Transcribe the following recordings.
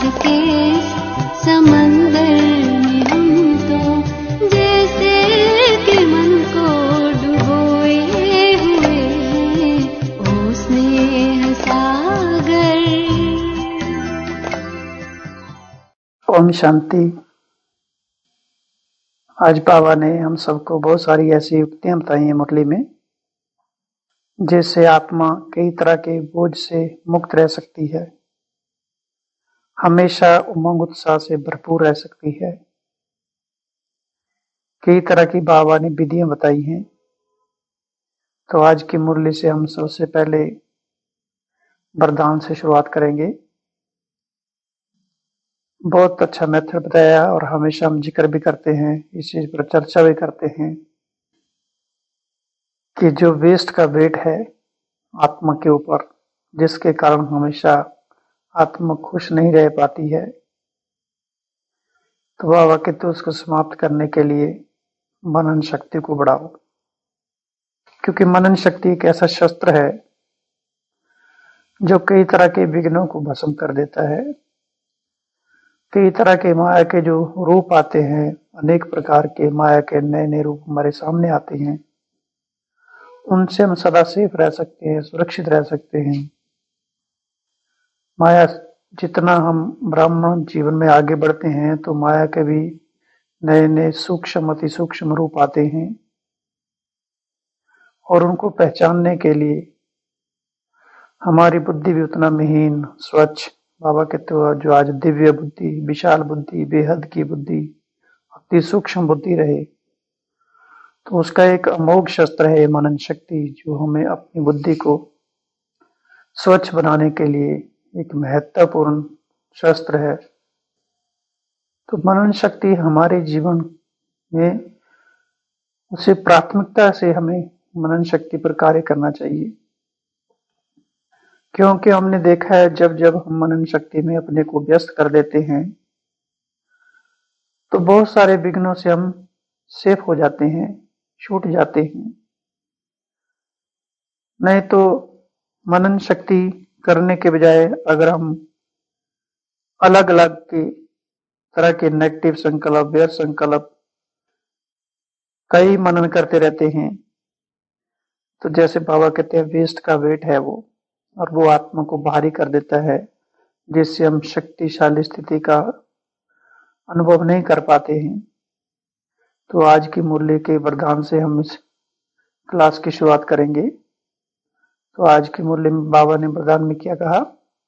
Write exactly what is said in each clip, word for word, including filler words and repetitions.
के समंदर में हम तो जैसे कि मन को डुबोए हुए ओ स्नेह सागर। ओम शांति। आज बाबा ने हम सबको बहुत सारी ऐसी युक्तियां बताई हैं मुरली में, जिससे आत्मा कई तरह के बोझ से मुक्त रह सकती है, हमेशा उमंग उत्साह से भरपूर रह सकती है। कई तरह की बाबा ने विधियां बताई हैं। तो आज की मुरली से हम सबसे पहले वरदान से शुरुआत करेंगे। बहुत अच्छा मेथड बताया और हमेशा हम जिक्र भी करते हैं, इस चीज पर चर्चा भी करते हैं कि जो वेस्ट का वेट है आत्मा के ऊपर, जिसके कारण हमेशा आत्मा खुश नहीं रह पाती है, तो बाबा कहते उसको समाप्त करने के लिए मनन शक्ति को बढ़ाओ। क्योंकि मनन शक्ति एक ऐसा शस्त्र है जो कई तरह के विघ्नों को भस्म कर देता है। कई तरह के माया के जो रूप आते हैं, अनेक प्रकार के माया के नए नए रूप हमारे सामने आते हैं, उनसे हम सदा सेफ रह सकते हैं, सुरक्षित रह सकते हैं। माया जितना हम ब्राह्मण जीवन में आगे बढ़ते हैं तो माया के भी नए नए सूक्ष्म अति सूक्ष्म रूप आते हैं, और उनको पहचानने के लिए हमारी बुद्धि भी उतना महीन स्वच्छ, बाबा कहते हो जो आज दिव्य बुद्धि, विशाल बुद्धि, बेहद की बुद्धि, अति सूक्ष्म बुद्धि रहे, तो उसका एक अमोघ शस्त्र है मनन शक्ति, जो हमें अपनी बुद्धि को स्वच्छ बनाने के लिए एक महत्वपूर्ण शस्त्र है। तो मनन शक्ति हमारे जीवन में उसे प्राथमिकता से हमें मनन शक्ति पर कार्य करना चाहिए। क्योंकि हमने देखा है जब जब हम मनन शक्ति में अपने को व्यस्त कर देते हैं तो बहुत सारे विघ्नों से हम सेफ हो जाते हैं, छूट जाते हैं। नहीं तो मनन शक्ति करने के बजाय अगर हम अलग अलग के तरह के नेगेटिव संकल्प, व्यर्थ संकल्प कई मनन करते रहते हैं, तो जैसे बाबा कहते हैं वेस्ट का वेट है वो, और वो आत्मा को भारी कर देता है, जिससे हम शक्तिशाली स्थिति का अनुभव नहीं कर पाते हैं। तो आज की मुरली के वरदान से हम इस क्लास की शुरुआत करेंगे। तो आज की मुरली में बाबा ने वरदान में क्या कहा?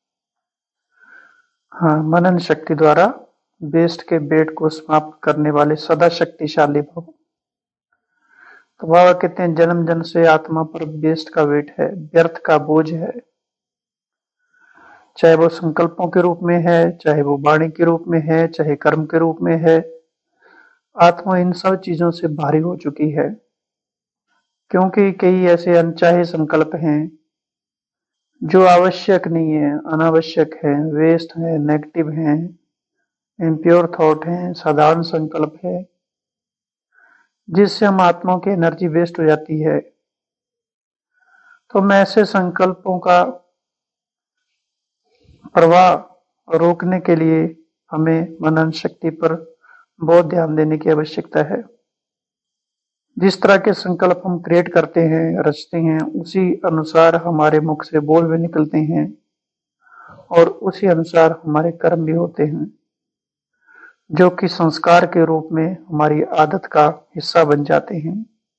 हाँ, मनन शक्ति द्वारा वेस्ट के वेट को समाप्त करने वाले सदा शक्तिशाली भव। तो बाबा कहते हैं जन्म जन्म से आत्मा पर वेस्ट का वेट है, व्यर्थ का बोझ है, चाहे वो संकल्पों के रूप में है, चाहे वो वाणी के रूप में है, चाहे कर्म के रूप में है। आत्मा इन सब चीजों से भारी हो चुकी है, क्योंकि कई ऐसे अनचाहे संकल्प हैं जो आवश्यक नहीं है, अनावश्यक है, वेस्ट है, नेगेटिव है, इम्प्योर थॉट है, साधारण संकल्प है, जिससे हम आत्माओं की एनर्जी वेस्ट हो जाती है। तो मैं ऐसे संकल्पों का प्रवाह रोकने के लिए हमें मनन शक्ति पर बहुत ध्यान देने की आवश्यकता है। जिस तरह के संकल्प हम क्रिएट करते हैं, रचते हैं, उसी अनुसार हमारे मुख से बोल भी निकलते हैं और उसी अनुसार हमारे कर्म भी होते हैं, जो कि संस्कार के रूप में हमारी आदत का हिस्सा बन जाते हैं।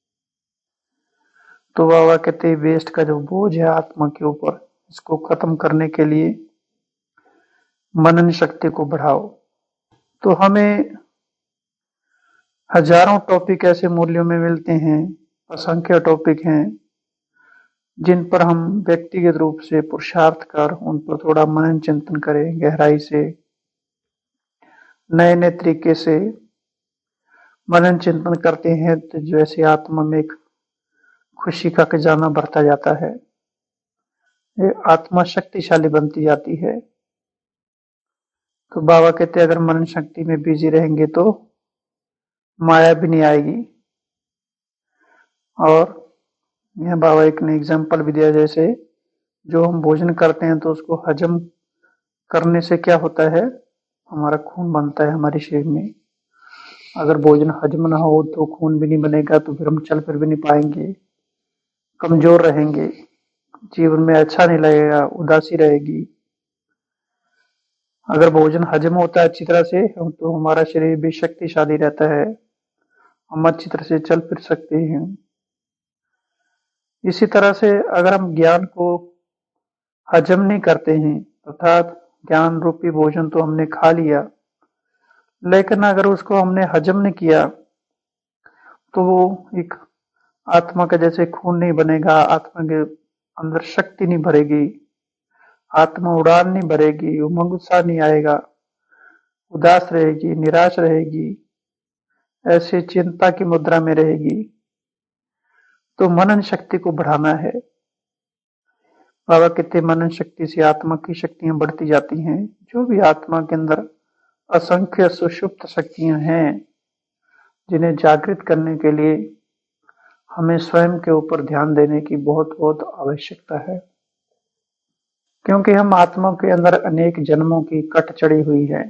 तो बाबा कहते हैं वेस्ट का जो बोझ है आत्मा के ऊपर, इसको खत्म करने के लिए मनन शक्ति को बढ़ाओ। तो हमें हजारों टॉपिक ऐसे मूल्यों में मिलते हैं, असंख्य टॉपिक हैं, जिन पर हम व्यक्तिगत रूप से पुरुषार्थ कर उन पर थोड़ा मनन चिंतन करें, गहराई से नए नए तरीके से मनन चिंतन करते हैं, तो जैसे आत्मा में एक खुशी का खजाना बढ़ता जाता है, ये आत्मा शक्तिशाली बनती जाती है। तो बाबा कहते हैं अगर मनन शक्ति में बिजी रहेंगे तो माया भी नहीं आएगी। और यह बाबा एक ने एग्जाम्पल भी दिया, जैसे जो हम भोजन करते हैं तो उसको हजम करने से क्या होता है, हमारा खून बनता है हमारे शरीर में। अगर भोजन हजम ना हो तो खून भी नहीं बनेगा, तो फिर हम चल फिर भी नहीं पाएंगे, कमजोर रहेंगे, जीवन में अच्छा नहीं लगेगा, उदासी रहेगी। अगर भोजन हजम होता है अच्छी तरह से तो हमारा शरीर भी शक्तिशाली रहता है, हम अच्छी तरह से चल फिर सकते हैं। इसी तरह से अगर हम ज्ञान को हजम नहीं करते हैं, अर्थात ज्ञान रूपी भोजन तो हमने खा लिया, लेकिन अगर उसको हमने हजम नहीं किया तो वो एक आत्मा का जैसे खून नहीं बनेगा, आत्मा के अंदर शक्ति नहीं भरेगी, आत्मा उड़ान नहीं भरेगी, उमंग उत्साह नहीं आएगा, उदास रहेगी, निराश रहेगी, ऐसे चिंता की मुद्रा में रहेगी। तो मनन शक्ति को बढ़ाना है। बाबा कहते मनन शक्ति से आत्मा की शक्तियां बढ़ती जाती हैं। जो भी आत्मा के अंदर असंख्य सुषुप्त शक्तियां हैं, जिन्हें जागृत करने के लिए हमें स्वयं के ऊपर ध्यान देने की बहुत बहुत आवश्यकता है। क्योंकि हम आत्मा के अंदर अनेक जन्मों की कट चढ़ी हुई है।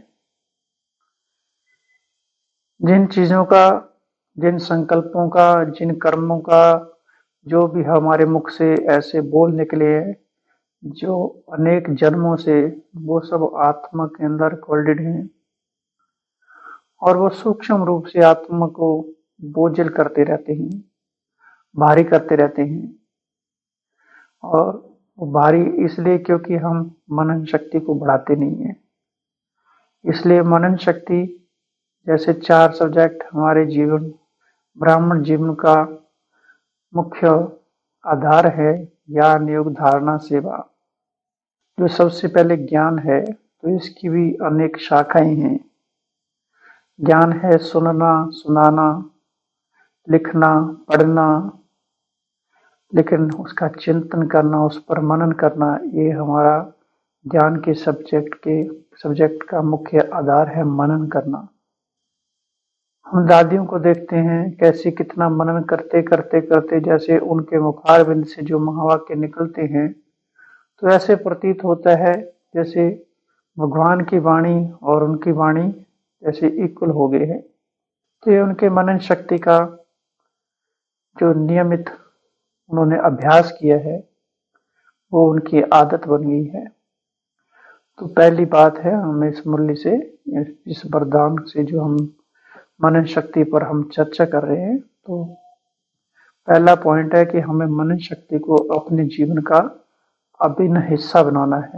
जिन चीजों का, जिन संकल्पों का, जिन कर्मों का जो भी हमारे मुख से ऐसे बोल निकले हैं, जो अनेक जन्मों से, वो सब आत्मा के अंदर कोल्डेड हैं और वो सूक्ष्म रूप से आत्मा को बोझिल करते रहते हैं, भारी करते रहते हैं। और वो भारी इसलिए क्योंकि हम मनन शक्ति को बढ़ाते नहीं है। इसलिए मनन शक्ति जैसे चार सब्जेक्ट हमारे जीवन, ब्राह्मण जीवन का मुख्य आधार है, ज्ञान, योग, धारणा, सेवा। जो सबसे पहले ज्ञान है, तो इसकी भी अनेक शाखाएं हैं। ज्ञान है सुनना, सुनाना, लिखना, पढ़ना, लेकिन उसका चिंतन करना, उस पर मनन करना, ये हमारा ज्ञान के सब्जेक्ट के सब्जेक्ट का मुख्य आधार है, मनन करना। हम दादियों को देखते हैं कैसे कितना मनन करते करते करते, जैसे उनके मुखार बिंद से जो महावाक्य निकलते हैं, तो ऐसे प्रतीत होता है जैसे भगवान की वाणी और उनकी वाणी जैसे इक्वल हो गए हैं। तो ये उनके मनन शक्ति का जो नियमित उन्होंने अभ्यास किया है, वो उनकी आदत बन गई है। तो पहली बात है, हमें इस मुरली से, इस वरदान से जो हम मनन शक्ति पर हम चर्चा कर रहे हैं, तो पहला पॉइंट है कि हमें मनन शक्ति को अपने जीवन का अभिन्न हिस्सा बनाना है।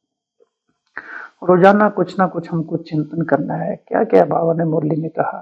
रोजाना कुछ ना कुछ हमको चिंतन करना है। क्या क्या बाबा ने मुरली में कहा,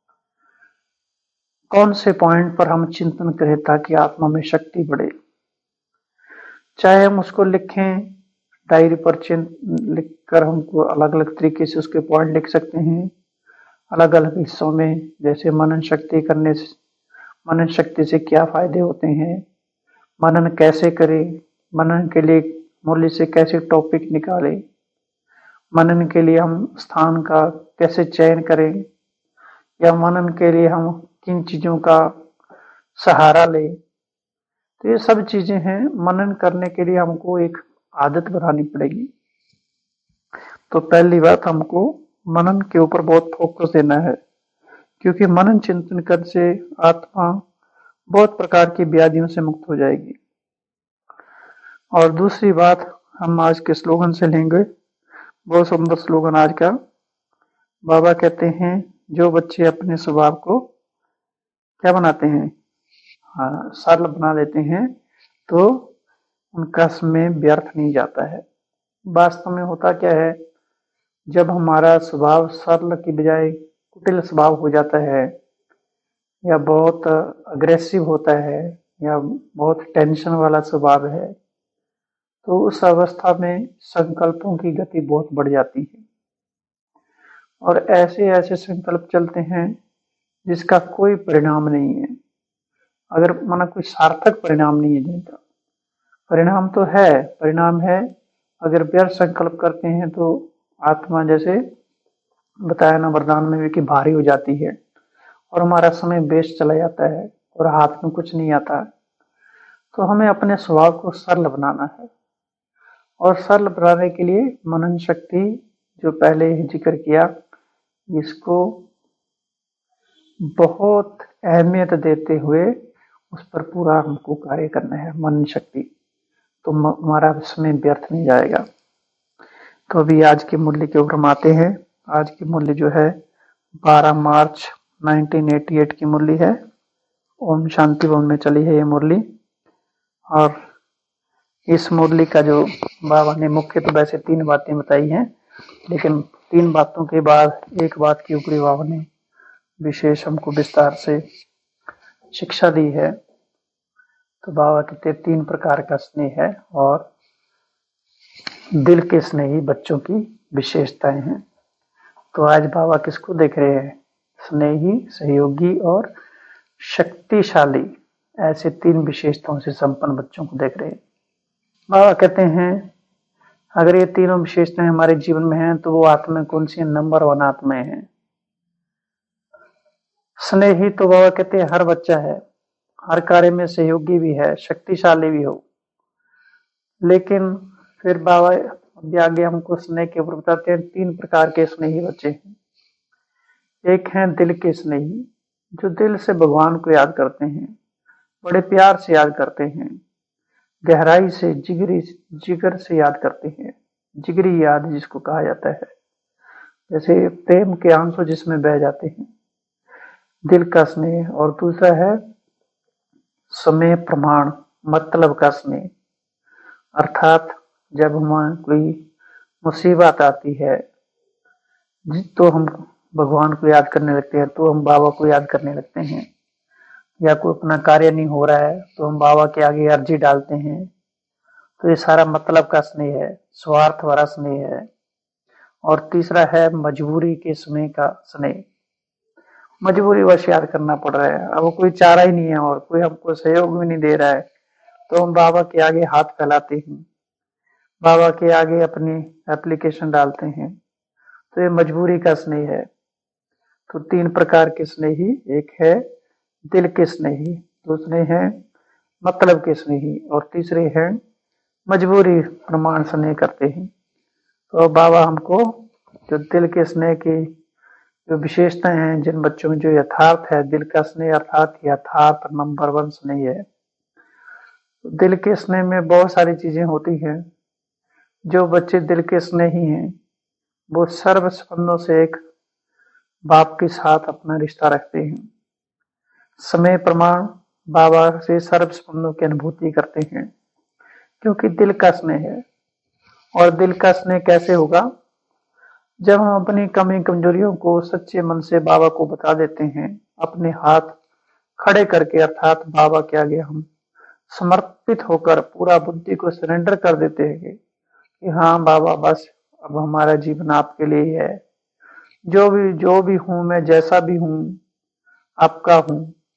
कौन से पॉइंट पर हम चिंतन करें ताकि आत्मा में शक्ति बढ़े। चाहे हम उसको लिखें, डायरी पर चिन्ह लिखकर हमको अलग अलग तरीके से उसके पॉइंट लिख सकते हैं, अलग अलग हिस्सों में। जैसे मनन शक्ति करने से, मनन शक्ति से क्या फायदे होते हैं, मनन कैसे करें, मनन के लिए मुरली से कैसे टॉपिक निकालें, मनन के लिए हम स्थान का कैसे चयन करें, या मनन के लिए हम किन चीजों का सहारा लें। तो ये सब चीजें हैं, मनन करने के लिए हमको एक आदत बनानी पड़ेगी। तो पहली बात, हमको मनन के ऊपर बहुत फोकस देना है, क्योंकि मनन चिंतन करने से आत्मा बहुत प्रकार की व्याधियों से मुक्त हो जाएगी। और दूसरी बात हम आज के स्लोगन से लेंगे, बहुत सुंदर स्लोगन आज का। बाबा कहते हैं जो बच्चे अपने स्वभाव को क्या बनाते हैं, हाँ, सरल बना देते हैं, तो उनका समय व्यर्थ नहीं जाता है। वास्तव में होता क्या है, जब हमारा स्वभाव सरल की बजाय कुटिल स्वभाव हो जाता है, या बहुत अग्रेसिव होता है, या बहुत टेंशन वाला स्वभाव है, तो उस अवस्था में संकल्पों की गति बहुत बढ़ जाती है और ऐसे ऐसे संकल्प चलते हैं जिसका कोई परिणाम नहीं है। अगर माना कोई सार्थक परिणाम नहीं है, जिनका परिणाम तो है, परिणाम है, अगर व्यर्थ संकल्प करते हैं तो आत्मा जैसे बताया ना वरदान में भी कि भारी हो जाती है और हमारा समय वेस्ट चला जाता है और हाथ में कुछ नहीं आता। तो हमें अपने स्वभाव को सरल बनाना है, और सरल बनाने के लिए मनन शक्ति जो पहले ही जिक्र किया, इसको बहुत अहमियत देते हुए उस पर पूरा हमको कार्य करना है। मन शक्ति तो हमारा समय व्यर्थ नहीं जाएगा। तो अभी आज के मूल्य के ऊपर हम आते हैं। आज की मूल्य जो है बारह मार्च उन्नीस सौ अट्ठासी की मूल्य है। ओम शांति भवन में चली है ये मुरली। और इस मुरली का जो बाबा ने मुख्य तो वैसे तीन बातें बताई हैं, लेकिन तीन बातों के बाद एक बात के ऊपर बाबा ने विशेष हमको विस्तार से शिक्षा दी है। तो बाबा कहते तीन प्रकार का स्नेह है और दिल के स्नेही बच्चों की विशेषताएं हैं। तो आज बाबा किसको देख रहे हैं? स्नेही, सहयोगी और शक्तिशाली, ऐसे तीन विशेषताओं से संपन्न बच्चों को देख रहे हैं। बाबा कहते हैं अगर ये तीनों विशेषताएं हमारे जीवन में हैं तो वो आत्मा कौन सी? नंबर वन आत्माएं हैं। स्नेही तो बाबा कहते हैं हर बच्चा है, हर कार्य में सहयोगी भी है, शक्तिशाली भी हो। लेकिन फिर बाबा अभी आगे हमको स्नेह के ऊपर बताते हैं तीन प्रकार के स्नेही बच्चे हैं। एक है दिल के स्नेही, जो दिल से भगवान को याद करते हैं, बड़े प्यार से याद करते हैं, गहराई से जिगरी जिगर से याद करते हैं। जिगरी याद जिसको कहा जाता है, जैसे प्रेम के आंसू जिसमें बह जाते हैं, दिल का स्नेह। और दूसरा है समय प्रमाण, मतलब का स्नेह, अर्थात जब हमें कोई मुसीबत आती है तो हम भगवान को याद करने लगते हैं, तो हम बाबा को याद करने लगते हैं। या कोई अपना कार्य नहीं हो रहा है तो हम बाबा के आगे अर्जी डालते हैं। तो ये सारा मतलब का स्नेह है, स्वार्थ भरा स्नेह है। और तीसरा है मजबूरी के समय का स्नेह, मजबूरीवश याद करना पड़ रहा है, अब कोई चारा ही नहीं है और कोई हमको सहयोग भी नहीं दे रहा है, तो हम बाबा के आगे हाथ फैलाते हैं, बाबा के आगे अपनी एप्लीकेशन डालते हैं। तो ये मजबूरी का स्नेह है। तो तीन प्रकार के स्नेही, एक है दिल के स्नेही, दूसरे हैं मतलब के स्नेही और तीसरे हैं मजबूरी प्रमाण स्नेह करते हैं। तो बाबा हमको जो दिल के स्नेह की जो विशेषताएं हैं, जिन बच्चों में जो यथार्थ है, दिल का स्नेह अर्थात यथार्थ नंबर वन स्नेह है। तो दिल के स्नेह में बहुत सारी चीजें होती हैं। जो बच्चे दिल के स्नेही हैं वो सर्व संबंधों से एक बाप के साथ अपना रिश्ता रखते हैं। समय प्रमाण बाबा से सर्व संबंधों की अनुभूति करते हैं, क्योंकि दिल का स्नेह है। और दिल का स्नेह कैसे होगा? जब हम अपनी कमी कमजोरियों को सच्चे मन से बाबा को बता देते हैं, अपने हाथ खड़े करके, अर्थात बाबा के आगे हम समर्पित होकर पूरा बुद्धि को सरेंडर कर देते हैं कि हाँ बाबा, बस अब हमारा जीवन आपके लिए ही है। जो भी जो भी हूं मैं, जैसा भी हूं आपका हूं।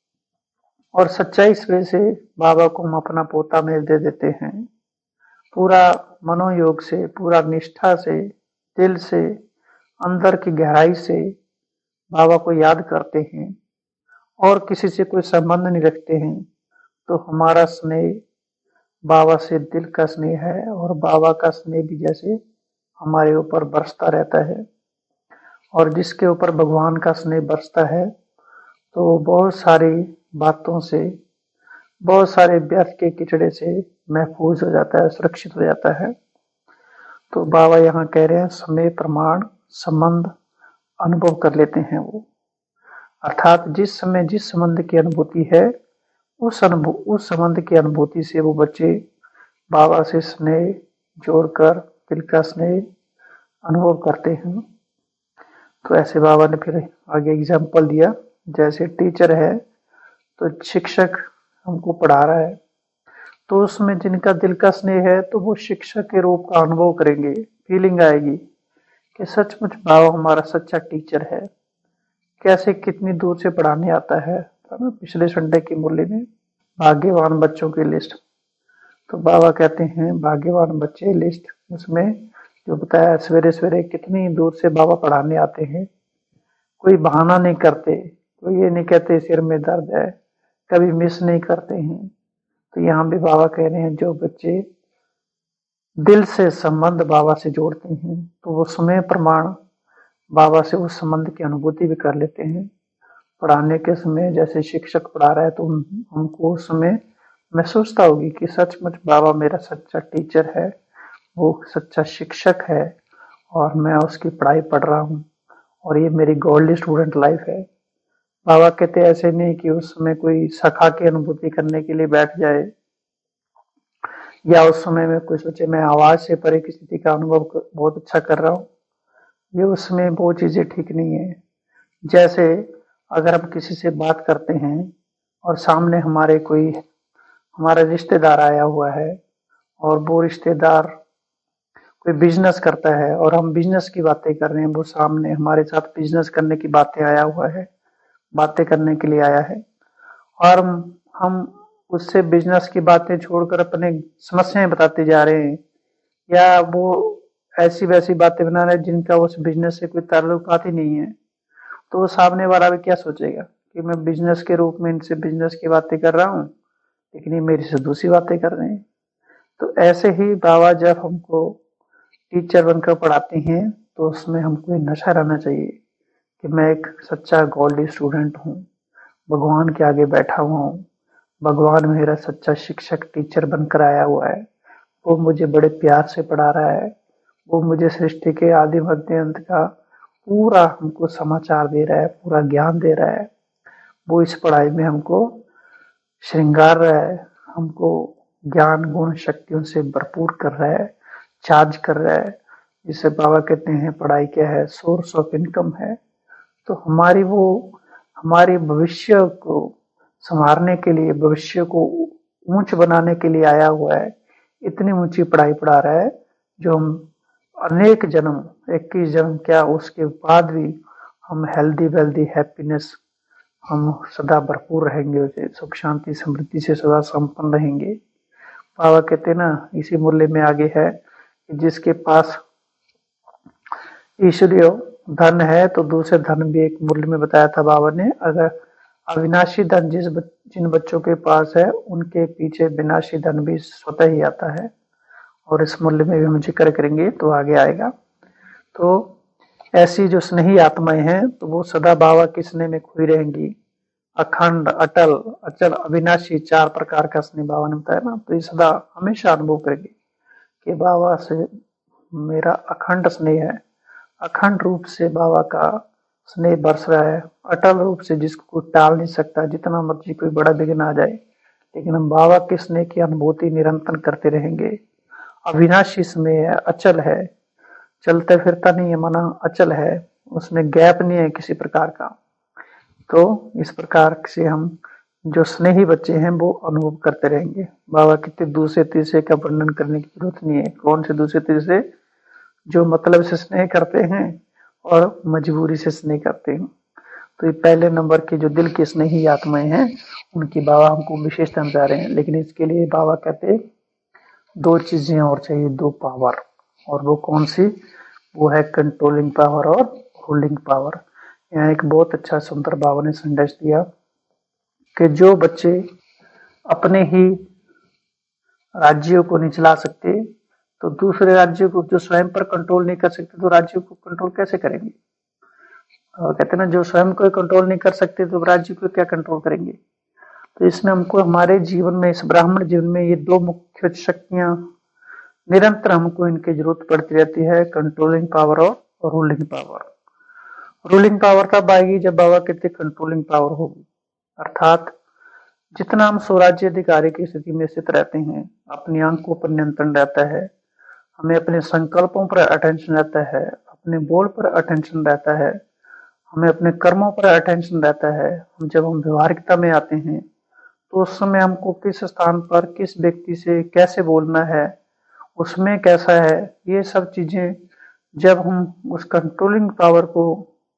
और सच्चाई से बाबा को हम अपना पोता मेल दे देते हैं, पूरा मनोयोग से, पूरा निष्ठा से, दिल से, अंदर की गहराई से बाबा को याद करते हैं और किसी से कोई संबंध नहीं रखते हैं। तो हमारा स्नेह बाबा से दिल का स्नेह है और बाबा का स्नेह भी जैसे हमारे ऊपर बरसता रहता है। और जिसके ऊपर भगवान का स्नेह बरसता है तो बहुत सारी बातों से, बहुत सारे व्यर्थ के किचड़े से महफूज हो जाता है, सुरक्षित हो जाता है। तो बाबा यहाँ कह रहे हैं समय प्रमाण संबंध अनुभव कर लेते हैं वो, अर्थात जिस समय जिस संबंध की अनुभूति है, उस अनुभव उस संबंध की अनुभूति से वो बच्चे बाबा से स्नेह जोड़कर दिल का स्नेह अनुभव करते हैं। तो ऐसे बाबा ने फिर आगे एग्जाम्पल दिया, जैसे टीचर है तो शिक्षक हमको पढ़ा रहा है, तो उसमें जिनका दिल का स्नेह है तो वो शिक्षक के रूप का अनुभव करेंगे, फीलिंग आएगी कि सचमुच बाबा हमारा सच्चा टीचर है। कैसे कितनी दूर से पढ़ाने आता है। तो पिछले संडे की मुरली में भाग्यवान बच्चों की लिस्ट, तो बाबा कहते हैं भाग्यवान बच्चे लिस्ट, उसमें जो बताया सवेरे सवेरे कितनी दूर से बाबा पढ़ाने आते हैं, कोई बहाना नहीं करते, कोई ये नहीं कहते सिर में दर्द है, कभी मिस नहीं करते हैं। तो यहाँ भी बाबा कह रहे हैं जो बच्चे दिल से संबंध बाबा से जोड़ते हैं तो वो समय प्रमाण बाबा से उस संबंध की अनुभूति भी कर लेते हैं। पढ़ाने के समय जैसे शिक्षक पढ़ा रहा है तो हम- हमको उस समय महसूसता होगी कि सचमुच बाबा मेरा सच्चा टीचर है, वो सच्चा शिक्षक है और मैं उसकी पढ़ाई पढ़ रहा हूँ और ये मेरी गोल्ड स्टूडेंट लाइफ है। बाबा कहते ऐसे नहीं कि उस समय कोई सखा की अनुभूति करने के लिए बैठ जाए या उस समय में कोई सोचे मैं आवाज से परे की स्थिति का अनुभव कर- बहुत अच्छा कर रहा हूँ। ये उसमें वो चीजें ठीक नहीं है। जैसे अगर हम किसी से बात करते हैं और सामने हमारे कोई हमारा रिश्तेदार आया हुआ है और वो रिश्तेदार कोई बिजनेस करता है और हम बिजनेस की बातें कर रहे हैं, वो सामने हमारे साथ बिजनेस करने की बातें आया हुआ है, बातें करने के लिए आया है और हम हम उससे बिजनेस की बातें छोड़कर अपने समस्याएं बताते जा रहे हैं या वो ऐसी वैसी बातें बना रहे हैं जिनका उस बिजनेस से कोई ताल्लुकात ही नहीं है। तो वो सामने वाला भी क्या सोचेगा कि मैं बिजनेस के रूप में इनसे बिजनेस की बातें कर रहा हूँ लेकिन ये मेरे से दूसरी बातें कर रहे हैं। तो ऐसे ही बाबा जब हमको टीचर बनकर पढ़ाते हैं तो उसमें हमको ये नशा रहना चाहिए कि मैं एक सच्चा गोल्ड स्टूडेंट हूँ, भगवान के आगे बैठा हुआ हूँ, भगवान मेरा सच्चा शिक्षक टीचर बनकर आया हुआ है, वो मुझे बड़े प्यार से पढ़ा रहा है, वो मुझे सृष्टि के आदि मध्य अंत का पूरा हमको समाचार दे रहा है, पूरा ज्ञान दे रहा है। वो इस पढ़ाई में हमको श्रृंगार रहा है, हमको ज्ञान गुण शक्तियों से भरपूर कर रहा है, चार्ज कर रहा है। जिसे बाबा कहते हैं पढ़ाई क्या है, सोर्स ऑफ इनकम है। तो हमारी वो हमारे भविष्य को संवारने के लिए, भविष्य को ऊंच बनाने के लिए आया हुआ है। इतनी ऊंची पढ़ाई पढ़ा रहा है जो हम अनेक जन्म, इक्कीस जन्म क्या उसके बाद भी हम हेल्दी वेल्दी हैप्पीनेस हम सदा भरपूर रहेंगे, उसे सुख शांति समृद्धि से सदा संपन्न रहेंगे। बाबा कहते ना इसी मूल्य में आगे है कि जिसके पास ईश्वरीय धन है तो दूसरे धन भी एक मूल्य में बताया था बाबा ने। अगर अविनाशी धन जिस बच, जिन बच्चों के पास है उनके पीछे विनाशी धन भी स्वतः ही आता है और इस मूल्य में भी हम जिक्र करेंगे तो आगे आएगा। तो ऐसी जो स्नेही आत्माएं हैं तो वो सदा बाबा के स्नेह में खोई रहेंगी। अखंड, अटल, अचल, अविनाशी चार प्रकार का स्नेह बाबा ने बताया ना, तो ये सदा हमेशा अनुभव करेंगे कि बाबा से मेरा अखंड स्नेह है, अखंड रूप से बाबा का स्नेह बरस रहा है, अटल रूप से जिसको कोई टाल नहीं सकता, जितना मर्जी कोई बड़ा विघ्न आ जाए लेकिन हम बाबा के स्नेह की अनुभूति निरंतर करते रहेंगे। अविनाशी स्नेह है, अचल है, चलता फिरता नहीं है, माना अचल है, उसमें गैप नहीं है किसी प्रकार का। तो इस प्रकार से हम जो स्नेही बच्चे हैं वो अनुभव करते रहेंगे। बाबा कहते दूसरे तीसरे का वर्णन करने की जरूरत नहीं है। कौन से दूसरे तीसरे? जो मतलब से स्नेह करते हैं और मजबूरी से स्नेह करते हैं। तो ये पहले नंबर के जो दिल की स्नेही आत्माएं हैं उनकी बाबा हमको विशेषता बता रहे हैं। लेकिन इसके लिए बाबा कहते दो चीजें और चाहिए, दो पावर। और वो कौन सी? वो है कंट्रोलिंग पावर और होल्डिंग पावर। यहाँ एक बहुत अच्छा सुंदर बाबा ने संदेश दिया कि जो बच्चे अपने ही राज्यों को नहीं चला सकते तो दूसरे राज्यों को, जो स्वयं पर कंट्रोल नहीं कर सकते तो राज्यों को कंट्रोल कैसे करेंगे? और कहते हैं ना जो स्वयं को कंट्रोल नहीं कर सकते तो राज्य को क्या कंट्रोल करेंगे? तो इसमें हमको हमारे जीवन में, इस ब्राह्मण जीवन में ये दो मुख्य शक्तियां निरंतर हमको इनकी जरूरत पड़ती रहती है, कंट्रोलिंग पावर और रूलिंग पावर। रूलिंग पावर तब आएगी जब बाबा कहते कंट्रोलिंग पावर होगी, अर्थात जितना हम स्वराज्य अधिकारी की स्थिति में स्थित रहते हैं, अपनी आंखों पर नियंत्रण रहता है, हमें अपने संकल्पों पर अटेंशन रहता है, अपने बोल पर अटेंशन रहता है, हमें अपने कर्मों पर अटेंशन रहता है। हम जब हम व्यवहारिकता में आते हैं तो उस समय हमको किस स्थान पर किस व्यक्ति से कैसे बोलना है, उसमें कैसा है, ये सब चीजें जब हम उस कंट्रोलिंग पावर को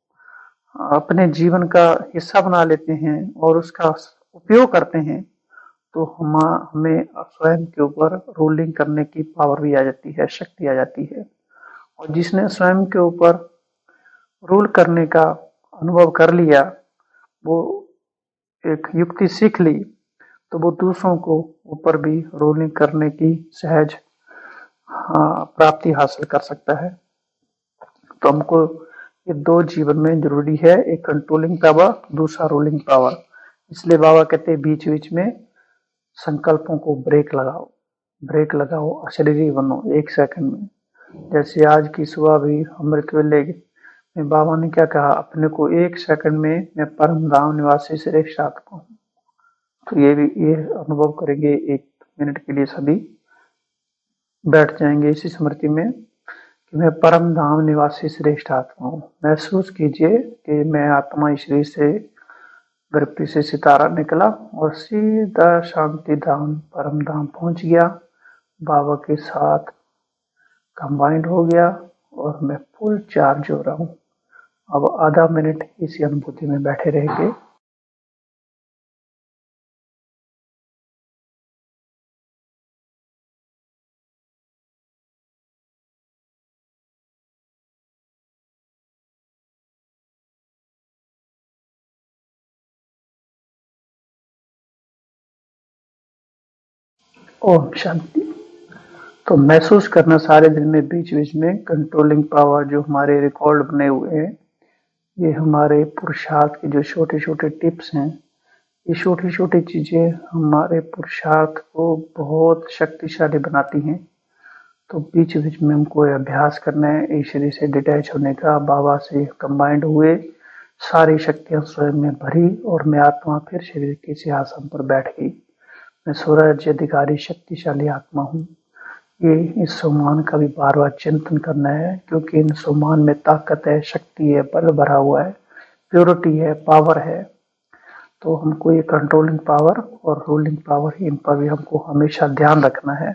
अपने जीवन का हिस्सा बना लेते हैं और उसका उपयोग करते हैं तो हम हमें स्वयं के ऊपर रूलिंग करने की पावर भी आ जाती है, शक्ति आ जाती है। और जिसने स्वयं के ऊपर रूल करने का अनुभव कर लिया, वो एक युक्ति सीख ली, तो वो दूसरों को ऊपर भी रूलिंग करने की सहज हाँ, प्राप्ति हासिल कर सकता है। तो हमको ये दो जीवन में जरूरी है, एक कंट्रोलिंग पावर, दूसरा रूलिंग पावर। इसलिए बाबा कहते हैं बीच बीच में संकल्पों को ब्रेक लगाओ, ब्रेक लगाओ, अशरीरी बनो एक सेकंड में। जैसे आज की सुबह भी अमृत वेले में बाबा ने क्या कहा, अपने को एक सेकंड में मैं परम धाम निवासी श्रेष्ठ आत्मा हूँ। तो ये भी ये अनुभव करेंगे, एक मिनट के लिए सभी बैठ जाएंगे इसी स्मृति में कि मैं परम धाम निवासी श्रेष्ठ आत्मा हूँ। महसूस कीजिए कि मैं आत्मा इस शरीर से गर्भी से सितारा निकला और सीधा शांति धाम परम धाम पहुंच गया, बाबा के साथ कंबाइंड हो गया और मैं फुल चार्ज हो रहा हूँ। अब आधा मिनट इसी अनुभूति में बैठे रहेंगे। ओम शांति। तो महसूस करना सारे दिन में बीच बीच में कंट्रोलिंग पावर, जो हमारे रिकॉर्ड बने हुए हैं, ये हमारे पुरुषार्थ के जो छोटे छोटे टिप्स हैं, ये छोटी छोटी चीजें हमारे पुरुषार्थ को बहुत शक्तिशाली बनाती हैं। तो बीच बीच में हमको ये अभ्यास करना है, इस शरीर से डिटैच होने का, बाबा से कंबाइंड हुए, सारी शक्तियां स्वयं में भरी और मैं आत्मा फिर शरीर के सिंहासन पर बैठ गई। मैं स्वराज्य अधिकारी शक्तिशाली आत्मा हूँ। ये इस सम्मान का भी बार बार चिंतन करना है, क्योंकि इन सम्मान में ताकत है, शक्ति है, बल भरा हुआ है, प्योरिटी है, पावर है। तो हमको ये कंट्रोलिंग पावर और रूलिंग पावर, इन पर भी हमको हमेशा ध्यान रखना है।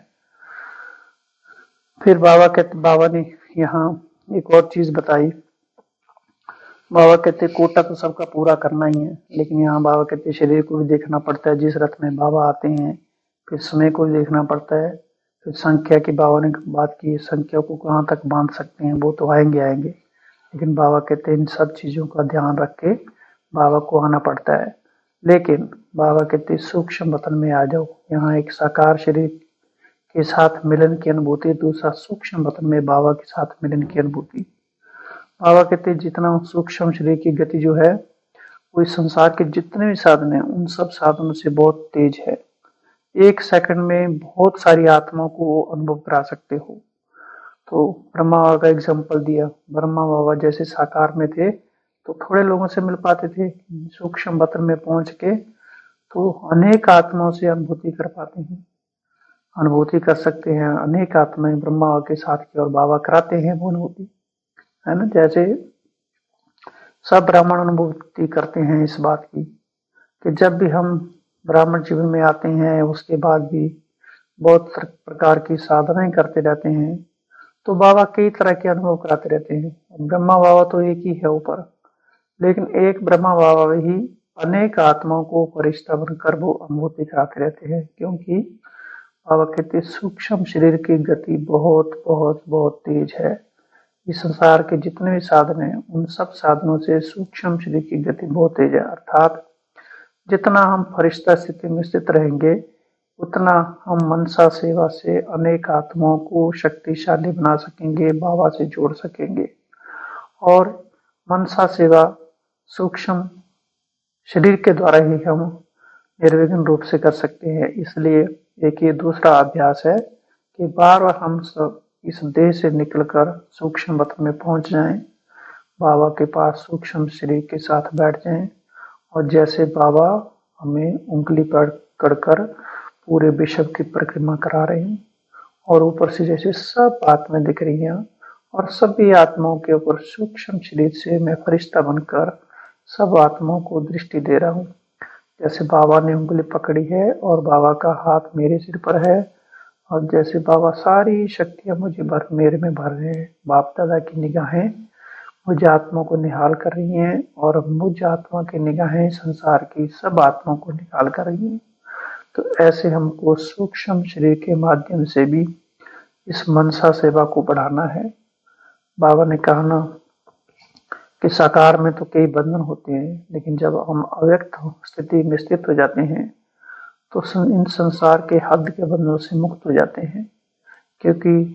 फिर बाबा कहते बाबा ने यहाँ एक और चीज बताई। बाबा कहते कोटा तो सबका पूरा करना ही है, लेकिन यहाँ बाबा कहते शरीर को भी देखना पड़ता है। जिस रथ में बाबा आते हैं, फिर समय को भी देखना पड़ता है, फिर संख्या की बाबा ने बात की, संख्या को कहाँ तक बांध सकते हैं, वो तो आएंगे आएंगे लेकिन बाबा कहते हैं इन सब चीजों का ध्यान रख के बाबा को आना पड़ता है। लेकिन बाबा कहते सूक्ष्म वतन में आ जाओ। यहाँ एक साकार शरीर के साथ मिलन की अनुभूति, दूसरा सूक्ष्म वतन में बाबा के साथ मिलन की अनुभूति। बाबा कहते जितना सूक्ष्म शरीर की गति जो है, वो इस संसार के जितने भी साधन हैं, उन सब साधनों से बहुत तेज है। एक सेकंड में बहुत सारी आत्माओं को अनुभव करा सकते हो। तो ब्रह्मा बाबा का एग्जाम्पल दिया। ब्रह्मा बाबा जैसे साकार में थे तो थोड़े लोगों से मिल पाते थे, सूक्ष्म वतन में पहुंच के तो अनेक आत्माओं से अनुभूति कर पाते हैं, अनुभूति कर सकते हैं। अनेक आत्माएं ब्रह्मा बाबा के साथ की और बाबा कराते हैं वो अनुभूति, है ना। जैसे सब ब्राह्मण अनुभूति करते हैं इस बात की कि जब भी हम ब्राह्मण जीवन में आते हैं, उसके बाद भी बहुत प्रकार की साधनाएं करते रहते हैं, तो बाबा कई तरह के अनुभव कराते रहते हैं। ब्रह्मा बाबा तो एक ही है ऊपर, लेकिन एक ब्रह्मा बाबा ही अनेक आत्माओं को फरिश्ता बनकर वो अनुभूति कराते रहते हैं, क्योंकि बाबा कहते सूक्ष्म शरीर की गति बहुत बहुत बहुत तेज है। इस संसार के जितने भी साधन हैं, उन सब साधनों से सूक्ष्म शरीर की गति बहुत तेज है। अर्थात जितना हम फरिश्ता स्थिति में स्थित रहेंगे, उतना हम मनसा सेवा से अनेक आत्माओं को शक्तिशाली बना सकेंगे, बाबा से जोड़ सकेंगे। और मनसा सेवा सूक्ष्म शरीर के द्वारा ही हम निर्विघ्न रूप से कर सकते हैं। इसलिए एक ये दूसरा अभ्यास है कि बार बार हम सब इस देह से निकलकर सूक्ष्म वतन में पहुंच जाएं, बाबा के पास सूक्ष्म शरीर के साथ बैठ जाएं, और जैसे बाबा हमें उंगली पकड़कर पूरे विश्व की परिक्रमा करा रहे हैं और ऊपर से जैसे सब आत्माएं दिख रही हैं, और सभी आत्माओं के ऊपर सूक्ष्म शरीर से मैं फरिश्ता बनकर सब आत्माओं को दृष्टि दे रहा हूँ। जैसे बाबा ने उंगली पकड़ी है और बाबा का हाथ मेरे सिर पर है, और जैसे बाबा सारी शक्तियां मुझे भर मेरे में भर रहे हैं, बाप दादा की निगाहें मुझ आत्मा को निहाल कर रही हैं, और मुझ आत्मा की निगाहें संसार की सब आत्माओं को निकाल कर रही हैं। तो ऐसे हमको सूक्ष्म शरीर के माध्यम से भी इस मनसा सेवा को बढ़ाना है। बाबा ने कहा ना कि साकार में तो कई बंधन होते हैं, लेकिन जब हम अव्यक्त स्थिति में स्थित हो जाते हैं तो इन संसार के हद के बंधनों से मुक्त हो जाते हैं, क्योंकि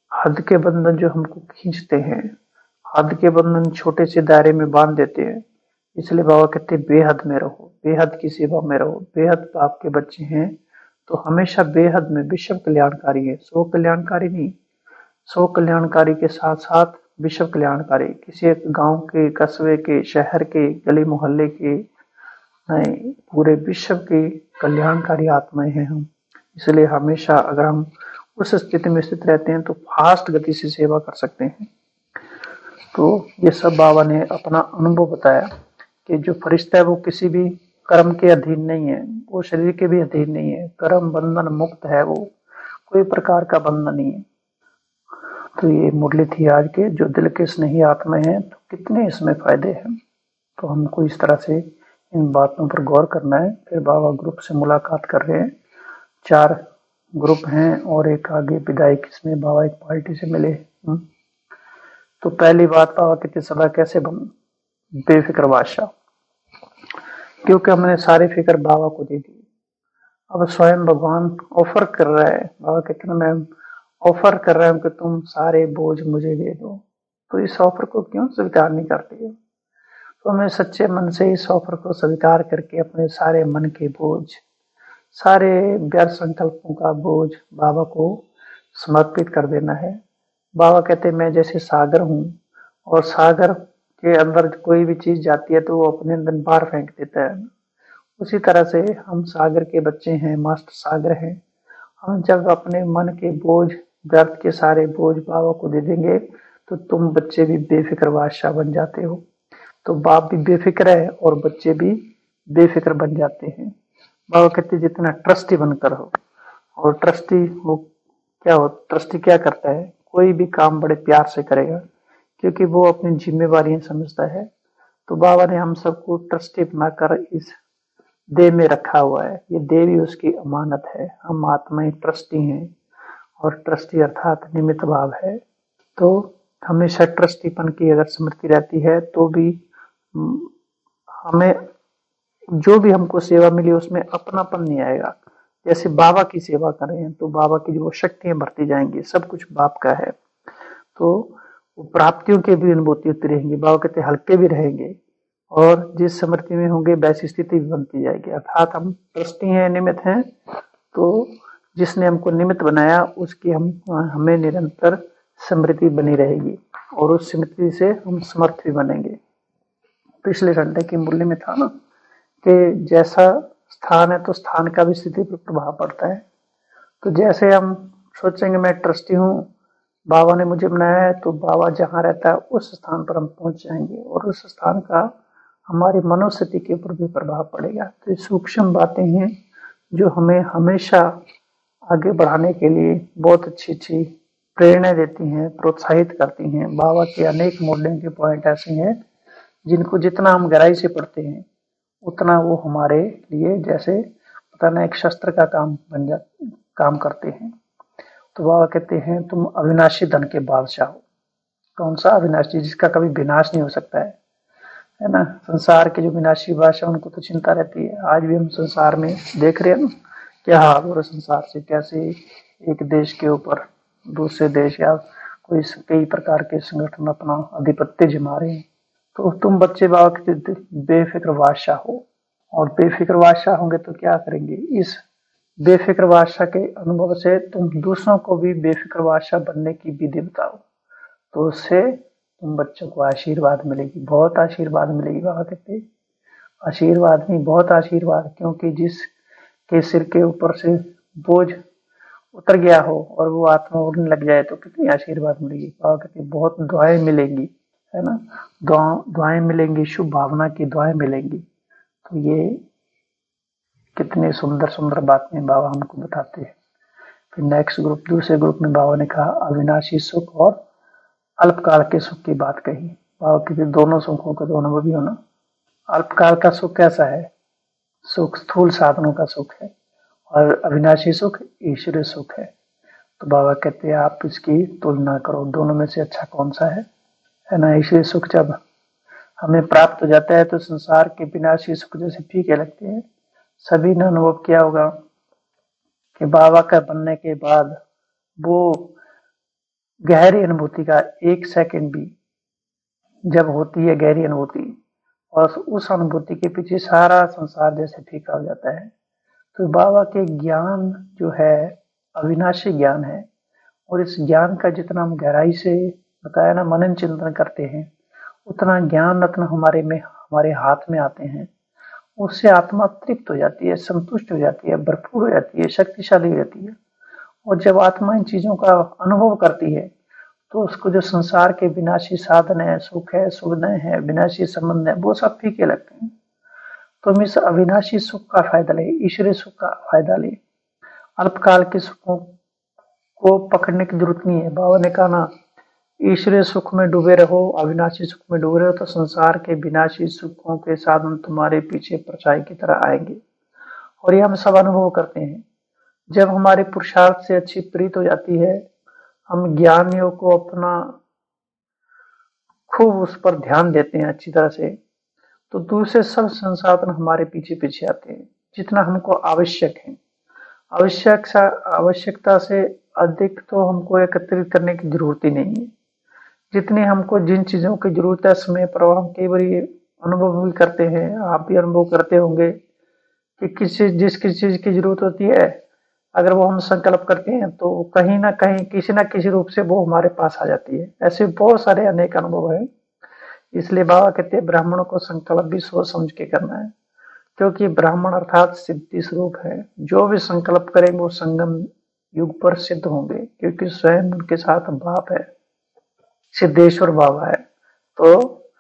हद के बंधन जो हमको खींचते हैं, हद के बंधन छोटे से दायरे में बांध देते हैं। इसलिए बाबा कहते हैं बेहद में रहो, बेहद की सेवा में रहो। बेहद बाप के बच्चे हैं तो हमेशा बेहद में विश्व कल्याणकारी है, स्व कल्याणकारी नहीं। स्व कल्याणकारी के साथ साथ विश्व कल्याणकारी, किसी एक गांव के, कस्बे के, शहर के, गली मोहल्ले के नहीं, पूरे विश्व के कल्याणकारी आत्माएं हैं हम। इसलिए हमेशा अगर हम उस स्थिति में स्थित रहते हैं तो फास्ट गति से सेवा कर सकते हैं। तो ये सब बाबा ने अपना अनुभव बताया कि जो फरिश्ता है वो किसी भी कर्म के अधीन नहीं है, वो शरीर के भी अधीन नहीं है, कर्म बंधन मुक्त है, वो कोई प्रकार का बंधन नहीं है। तो ये मुरली थी आज के, जो दिल के स्नेही आत्मा है, तो कितने इसमें फायदे हैं। तो हमको इस तरह से इन बातों पर गौर करना है। फिर बाबा ग्रुप से मुलाकात कर रहे हैं, चार ग्रुप हैं और एक आगे विदाई, किसमें बाबा एक पार्टी से मिले। तो पहली बात बाबा कहते सदा कैसे बन बेफिक्र बादशाह, क्योंकि हमने सारी फिक्र बाबा को दे दी। अब स्वयं भगवान ऑफर कर रहा है, बाबा कहते ना मैं ऑफर कर रहा हूं कि तुम सारे बोझ मुझे दे दो। तो इस ऑफर को क्यों स्वीकार नहीं करते हो? तो हमें सच्चे मन से इस ऑफर को स्वीकार करके अपने सारे मन के बोझ, सारे व्यर्थ संकल्पों का बोझ बाबा को समर्पित कर देना है। बाबा कहते मैं जैसे सागर हूँ और सागर के अंदर कोई भी चीज जाती है तो वो अपने अंदर बाहर फेंक देता है। उसी तरह से हम सागर के बच्चे हैं, मास्टर सागर हैं। हम जब अपने मन के बोझ, व्यर्थ के सारे बोझ बाबा को दे देंगे तो तुम बच्चे भी बेफिक्र बादशाह बन जाते हो। तो बाप भी बेफिक्र है और बच्चे भी बेफिक्र बन जाते हैं। बाबा कहते जितना ट्रस्टी बनकर हो, और ट्रस्टी वो क्या हो, ट्रस्टी क्या करता है, कोई भी काम बड़े प्यार से करेगा क्योंकि वो अपनी जिम्मेवारियां समझता है। तो बाबा ने हम सबको ट्रस्टी बनाकर इस देह में रखा हुआ है, ये देह भी उसकी अमानत है। हम आत्माएं ट्रस्टी हैं और ट्रस्टी अर्थात निमित्त भाव है। तो हमेशा ट्रस्टीपन की अगर स्मृति रहती है तो भी हमें जो भी हमको सेवा मिली उसमें अपनापन नहीं आएगा। जैसे बाबा की सेवा कर रहे हैं तो बाबा की जो शक्तियां बढ़ती जाएंगी, सब कुछ बाप का है, तो वो प्राप्तियों की भी अनुभूति होती रहेंगी। बाबा कहते हल्के भी रहेंगे और जिस स्मृति में होंगे वैसी स्थिति भी बनती जाएगी। अर्थात हम ट्रस्टी हैं, निमित्त हैं, तो जिसने हमको निमित्त बनाया उसकी हम हमें निरंतर स्मृति बनी रहेगी और उस स्मृति से हम समर्थ भी बनेंगे। पिछले घंटे की मूल्य में था ना कि जैसा स्थान है तो स्थान का भी स्थिति पर प्रभाव पड़ता है। तो जैसे हम सोचेंगे मैं ट्रस्टी हूँ, बाबा ने मुझे बनाया है, तो बाबा जहाँ रहता है उस स्थान पर हम पहुंच जाएंगे और उस स्थान का हमारी मनोस्थिति के ऊपर भी प्रभाव पड़ेगा। तो ये सूक्ष्म बातें हैं जो हमें हमेशा आगे बढ़ाने के लिए बहुत अच्छी अच्छी प्रेरणा देती हैं, प्रोत्साहित करती हैं। बाबा के अनेक मोल्डिंग के पॉइंट ऐसे हैं जिनको जितना हम गहराई से पढ़ते हैं उतना वो हमारे लिए जैसे पता ना एक शस्त्र का काम बन जा काम करते हैं। तो बाबा कहते हैं तुम अविनाशी धन के बादशाह हो। कौन सा अविनाशी? जिसका कभी विनाश नहीं हो सकता है, है ना। संसार के जो विनाशी बादशाह उनको तो चिंता रहती है। आज भी हम संसार में देख रहे हैं ना क्या हाल हो रहा है संसार से, कैसे एक देश के ऊपर दूसरे देश या कोई कई प्रकार के संगठन अपना आधिपत्य जमा रहे हैं। तो तुम बच्चे बाबा कहते बेफिक्र बादशाह हो, और बेफिक्र बादशाह होंगे तो क्या करेंगे? इस बेफिक्र बादशाह के अनुभव से तुम दूसरों को भी बेफिक्र बादशाह बनने की विधि बताओ, तो उससे तुम बच्चों को आशीर्वाद मिलेगी, बहुत आशीर्वाद मिलेगी। बाबा कहते आशीर्वाद नहीं, बहुत आशीर्वाद, क्योंकि जिस के सिर के ऊपर से बोझ उतर गया हो और वो आत्मा उड़ने लग जाए तो कितनी आशीर्वाद मिलेगी। बाबा कहते बहुत दुआएं मिलेंगी, है ना, दुआ दुआएं मिलेंगी, शुभ भावना की दुआएं मिलेंगी। तो ये कितने सुंदर सुंदर बातें बाबा हमको बताते हैं। फिर नेक्स्ट ग्रुप, दूसरे ग्रुप में बाबा ने कहा अविनाशी सुख और अल्पकाल के सुख की बात कही। बाबा की दोनों सुखों का दोनों में भी होना। अल्पकाल का सुख कैसा है? सुख स्थूल साधनों का सुख है, और अविनाशी सुख ईश्वरीय सुख है। तो बाबा कहते हैं आप इसकी तुलना करो, दोनों में से अच्छा कौन सा है, है ना। ईश्वरीय सुख जब हमें प्राप्त हो जाता है तो संसार के विनाशी सुख जैसे फीके लगते हैं। सभी ने अनुभव किया होगा कि बाबा का बनने के बाद वो गहरी अनुभूति का एक सेकंड भी जब होती है गहरी अनुभूति, और उस अनुभूति के पीछे सारा संसार जैसे फीका हो जाता है। तो बाबा के ज्ञान जो है अविनाशी ज्ञान है, और इस ज्ञान का जितना हम गहराई से बताया ना मनन चिंतन करते हैं, उतना ज्ञान रत्न हमारे में हमारे हाथ में आते हैं। उससे आत्मा तृप्त हो जाती है, संतुष्ट हो जाती है, भरपूर हो जाती है, शक्तिशाली हो जाती है। और जब आत्मा इन चीजों का अनुभव करती है तो उसको जो संसार के विनाशी साधन है, सुख है, सुविधाएं है, विनाशी संबंध है, वो सब फीके लगते हैं। तो हम इस अविनाशी सुख का फायदा ले, ईश्वरीय सुख का फायदा ले। अल्पकाल के सुखों को पकड़ने की जरूरत नहीं है। बाबा ने कहा ना, ईश्वरीय सुख में डूबे रहो, अविनाशी सुख में डूबे रहो, तो संसार के विनाशी सुखों के साधन तुम्हारे पीछे परछाई की तरह आएंगे। और ये हम सब अनुभव करते हैं। जब हमारे पुरुषार्थ से अच्छी प्रीत हो जाती है, हम ज्ञान योग को अपना खूब उस पर ध्यान देते हैं अच्छी तरह से, तो दूसरे सब संसाधन हमारे पीछे पीछे आते हैं, जितना हमको आवश्यक है। आवश्यक आवश्यकता से अधिक तो हमको एकत्रित करने की जरूरत ही नहीं है। जितनी हमको जिन चीजों की जरूरत है समय पर, हम कई बार अनुभव भी करते हैं, आप भी अनुभव करते होंगे कि किसी जिस किस चीज की जरूरत होती है, अगर वो हम संकल्प करते हैं तो कहीं ना कहीं किसी ना किसी रूप से वो हमारे पास आ जाती है। ऐसे बहुत सारे अनेक अनुभव है। इसलिए बाबा कहते हैं ब्राह्मणों को संकल्प भी सोच समझ के करना है, क्योंकि ब्राह्मण अर्थात सिद्धि स्वरूप है। जो भी संकल्प करेंगे वो संगम युग पर सिद्ध होंगे, क्योंकि स्वयं उनके साथ बाप है, सिद्धेश्वर बाबा है। तो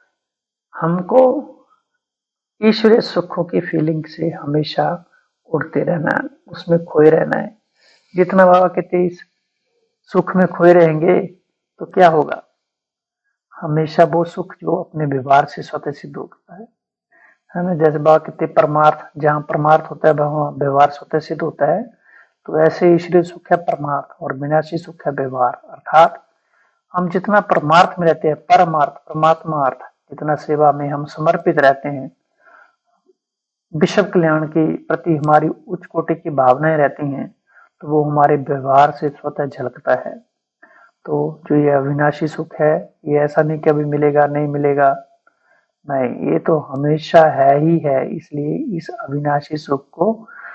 हमको ईश्वरीय सुखों की फीलिंग से हमेशा उड़ते रहना है, उसमें खोए रहना है। जितना बाबा कहते इस सुख में खोए रहेंगे तो क्या होगा, हमेशा वो सुख जो अपने व्यवहार से स्वतः सिद्ध होता है है ना। जैसे बाबा कहते परमार्थ, जहाँ परमार्थ होता है वहाँ व्यवहार स्वतः सिद्ध होता है। तो ऐसे ईश्वरीय सुख है परमार्थ, और विनाशी सुख है व्यवहार। अर्थात हम जितना परमार्थ में रहते हैं, परमार्थ परमात्मा अर्थ, जितना सेवा में हम समर्पित रहते हैं, विश्व कल्याण के प्रति हमारी उच्च कोटि की भावनाएं रहती हैं, तो वो हमारे व्यवहार से स्वतः झलकता है। तो जो ये अविनाशी सुख है, ये ऐसा नहीं कि अभी मिलेगा नहीं मिलेगा, नहीं, ये तो हमेशा है ही है। इसलिए इस अविनाशी सुख को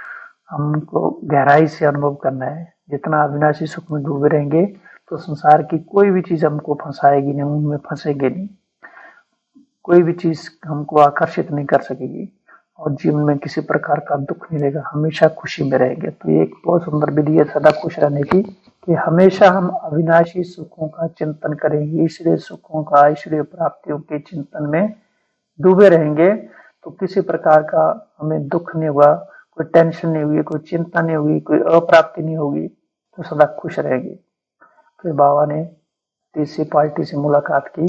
हमको गहराई से अनुभव करना है। जितना अविनाशी सुख में डूबे रहेंगे तो संसार की कोई भी चीज हमको फंसाएगी नहीं, उनमें फंसेंगे नहीं, कोई भी चीज हमको आकर्षित नहीं कर सकेगी, और जीवन में किसी प्रकार का दुख नहीं रहेगा, हमेशा खुशी में रहेंगे। तो ये एक बहुत सुंदर विधि है सदा खुश रहने की, कि हमेशा हम अविनाशी सुखों का चिंतन करेंगे, ईश्वरीय सुखों का, ईश्वरीय प्राप्तियों के चिंतन में डूबे रहेंगे, तो किसी प्रकार का हमें दुख नहीं होगा, कोई टेंशन नहीं होगी, कोई चिंता नहीं होगी, कोई अप्राप्ति नहीं होगी, तो सदा खुश रहेंगे। फिर बाबा ने तीसरी पार्टी से मुलाकात की।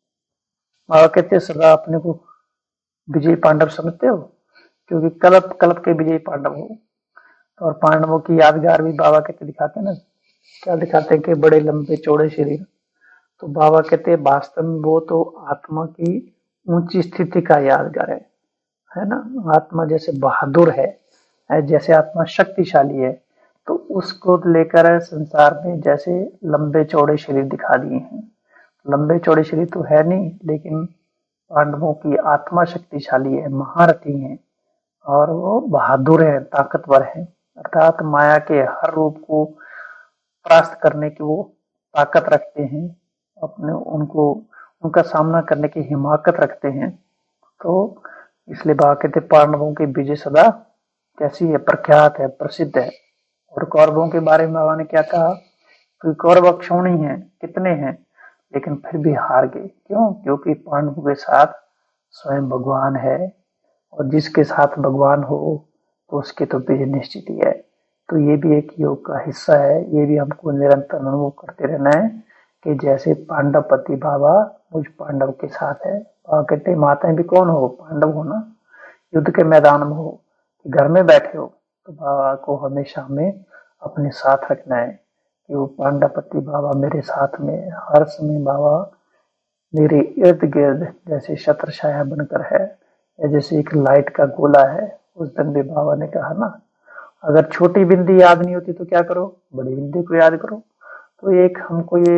बाबा कहते सदा अपने को विजय पांडव समझते हो, क्योंकि कल्प कल्प के विजय पांडव हो। और पांडवों की यादगार भी बाबा कहते दिखाते हैं ना, क्या दिखाते हैं कि बड़े लंबे चौड़े शरीर। तो बाबा कहते हैं वास्तव में वो तो आत्मा की ऊंची स्थिति का यादगार है है ना। आत्मा जैसे बहादुर है, जैसे आत्मा शक्तिशाली है, तो उसको लेकर संसार में जैसे लंबे चौड़े शरीर दिखा दिए हैं। लंबे चौड़े शरीर तो है नहीं, लेकिन पांडवों की आत्मा शक्तिशाली है, महारथी है, और वो बहादुर है, ताकतवर है। अर्थात माया के हर रूप को परास्त करने की वो ताकत रखते हैं, अपने उनको उनका सामना करने की हिम्मत रखते हैं। तो इसलिए बाबा कहते पांडवों की विजय सदा कैसी है, प्रख्यात है, प्रसिद्ध है। और कौरवों के बारे में बाबा ने क्या कहा कि कौरव अक्षौणी है, कितने हैं, लेकिन फिर भी हार गए। क्यों? क्योंकि पांडवों के साथ स्वयं भगवान है, और जिसके साथ भगवान हो तो उसके तो विजय निश्चित ही है। तो ये भी एक योग का हिस्सा है। ये भी हमको निरंतर अनुभव करते रहना है कि जैसे पांडव पति बाबा मुझ पांडव के साथ है। बाबा कहते माताएं भी कौन हो, पांडव हो ना, युद्ध के मैदान में हो, घर में बैठे हो, तो बाबा को हमेशा हमें अपने साथ रखना है कि वो पांडव पति बाबा मेरे साथ में हर समय, बाबा मेरे इर्द गिर्द जैसे छत्र छाया बनकर है, या जैसे एक लाइट का गोला है। उस दिन भी बाबा ने कहा ना, अगर छोटी बिंदी याद नहीं होती तो क्या करो, बड़ी बिंदी को याद करो। तो एक हमको ये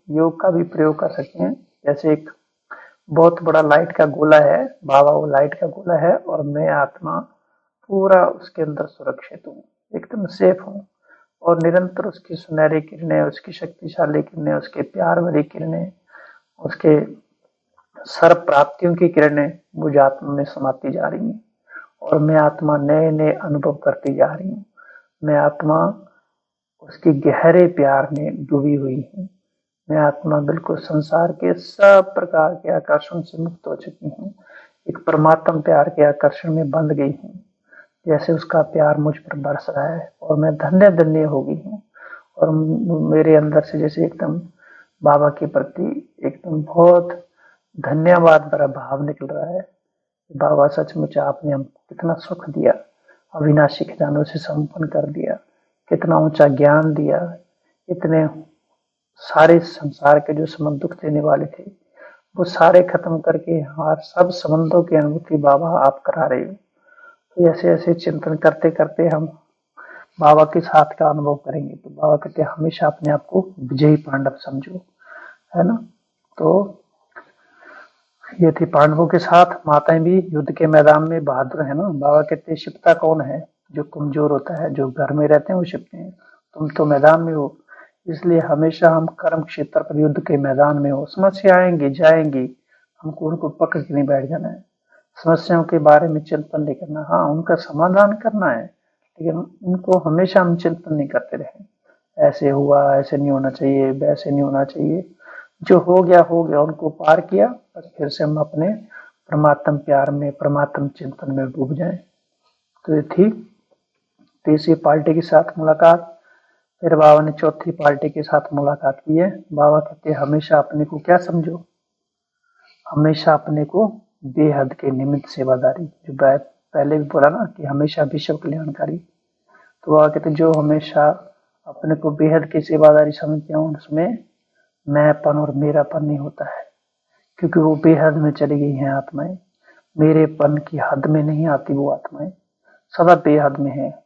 योग का भी प्रयोग कर सकते हैं। जैसे एक बहुत बड़ा लाइट का गोला है, बाबा वो लाइट का गोला है और मैं आत्मा पूरा उसके अंदर सुरक्षित हूँ, एकदम सेफ हूँ और निरंतर उसकी सुनहरी किरणें, उसकी शक्तिशाली किरणें, उसके प्यार भरी किरणें, उसके सर्व प्राप्तियों की किरणें मुझ आत्मा में समाती जा रही हैं और मैं आत्मा नए नए अनुभव करती जा रही हूँ। मैं आत्मा उसके गहरे प्यार में डूबी हुई हूँ। मैं आत्मा बिल्कुल संसार के सब प्रकार के आकर्षण से मुक्त हो चुकी हूँ। एक परमात्म प्यार के आकर्षण में बंध गई हूँ। जैसे उसका प्यार मुझ पर बरस रहा है और मैं धन्य धन्य हो गई हूँ और मेरे अंदर से जैसे एकदम बाबा के प्रति एकदम बहुत धन्यवाद भरा भाव निकल रहा है। बाबा सचमुच आपने हमको कितना सुख दिया, अविनाशी खजानों से संपन्न कर दिया, कितना ऊंचा ज्ञान दिया, इतने सारे संसार के जो संबंध दुख देने वाले थे वो सारे खत्म करके हर सब संबंधों की अनुभूति बाबा आप करा रहे हो। तो ऐसे ऐसे चिंतन करते करते हम बाबा के साथ का अनुभव करेंगे। तो बाबा कहते हैं हमेशा अपने आप को विजयी पांडव समझो, है ना। तो ये थी पांडवों के साथ, माताएं भी युद्ध के मैदान में बहादुर है ना। बाबा कहते हैं शिपता कौन है? जो कमजोर होता है, जो घर में रहते हैं वो शिपते हैं। तुम तो मैदान में हो, इसलिए हमेशा हम कर्म क्षेत्र पर युद्ध के मैदान में हो। समस्या आएंगी जाएंगी, हमको उनको पकड़ के नहीं बैठ जाना है, समस्याओं के बारे में चिंतन नहीं करना। हाँ, उनका समाधान करना है, लेकिन उनको हमेशा हम चिंतन नहीं करते रहे। ऐसे हुआ, ऐसे नहीं होना चाहिए, वैसे नहीं होना चाहिए। जो हो गया हो गया, उनको पार किया, बस फिर से हम अपने परमात्म प्यार में, परमात्म चिंतन में डूब जाएं। तो ये थी तीसरी पार्टी के साथ मुलाकात। फिर बाबा ने चौथी पार्टी के साथ मुलाकात की है। बाबा कहते हैं हमेशा अपने को क्या समझो? हमेशा अपने को बेहद के निमित्त सेवादारी। जो पहले भी बोला ना कि हमेशा विश्व कल्याणकारी। तो बाबा कहते जो हमेशा अपने को बेहद की सेवादारी समझते हैं, उसमें मैंपन और मेरापन नहीं होता है, क्योंकि वो बेहद में चली गई हैं आत्माएं। मेरेपन की हद में नहीं आती वो आत्माएं, सदा बेहद में है।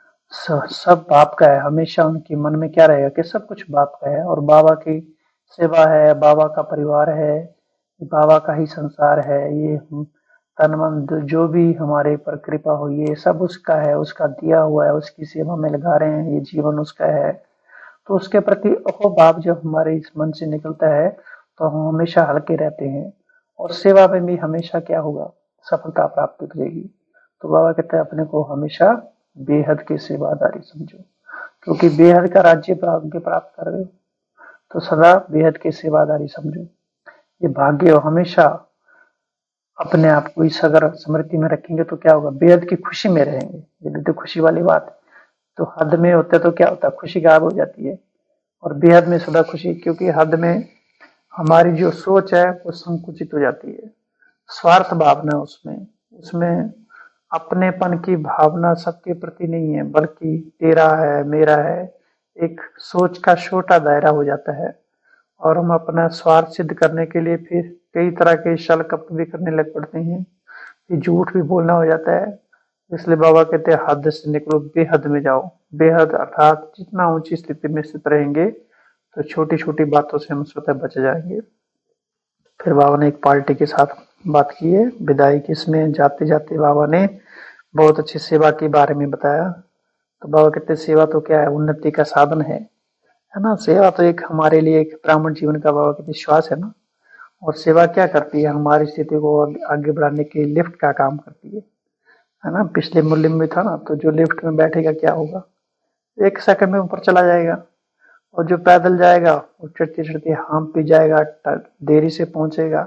सब बाप का है। हमेशा उनके मन में क्या रहेगा कि सब कुछ बाप का है और बाबा की सेवा है, बाबा का परिवार है, बाबा का ही संसार है। ये तन मन जो भी हमारे पर कृपा हुई है सब उसका है, उसका दिया हुआ है, उसकी सेवा में लगा रहे हैं, ये जीवन उसका है। तो उसके प्रति अहोभाव जब हमारे इस मन से निकलता है तो हम हमेशा हल्के रहते हैं और सेवा में भी हमेशा क्या होगा? सफलता प्राप्त हो जाएगी। तो बाबा कहते हैं अपने को हमेशा बेहद की सेवादारी समझो, क्योंकि बेहद का राज्य भाग्य प्राप्त कर रहे हो, तो सदा बेहद की सेवादारी समझो। ये भाग्य हो। हमेशा अपने आप को इस अगर स्मृति में रखेंगे तो क्या होगा? बेहद की खुशी में रहेंगे। ये भी तो खुशी वाली बात है। तो हद में होते तो क्या होता है? खुशी गायब हो जाती है और बेहद में सदा खुशी, क्योंकि हद में हमारी जो सोच है वो संकुचित हो जाती है। स्वार्थ भावना उसमें उसमें अपनेपन की भावना सबके प्रति नहीं है, बल्कि तेरा है, मेरा है। एक सोच का छोटा दायरा हो जाता है और हम अपना स्वार्थ सिद्ध करने के लिए फिर कई तरह के छल कपट भी करने लग पड़ते हैं, फिर झूठ भी बोलना हो जाता है। इसलिए बाबा कहते हैं हद से निकलो, बेहद में जाओ। बेहद अर्थात जितना ऊंची स्थिति में स्थित रहेंगे तो छोटी छोटी बातों से हम स्वतः बच जाएंगे। फिर बाबा ने एक पार्टी के साथ बात की है विदाई की। इसमें जाते जाते बाबा ने बहुत अच्छी सेवा के बारे में बताया। तो बाबा कहते सेवा तो क्या है? उन्नति का साधन है, है ना। सेवा तो एक हमारे लिए एक ब्राह्मण जीवन का बाबा कहते श्वास है ना। और सेवा क्या करती है? हमारी स्थिति को आगे बढ़ाने के लिए लिफ्ट का काम करती है, है ना। पिछले मूल्य में था ना, तो जो लिफ्ट में बैठेगा क्या होगा? एक सेकंड में ऊपर चला जाएगा और जो पैदल जाएगा वो चढ़ते चढ़ते हाम पी जाएगा, देरी से पहुंचेगा,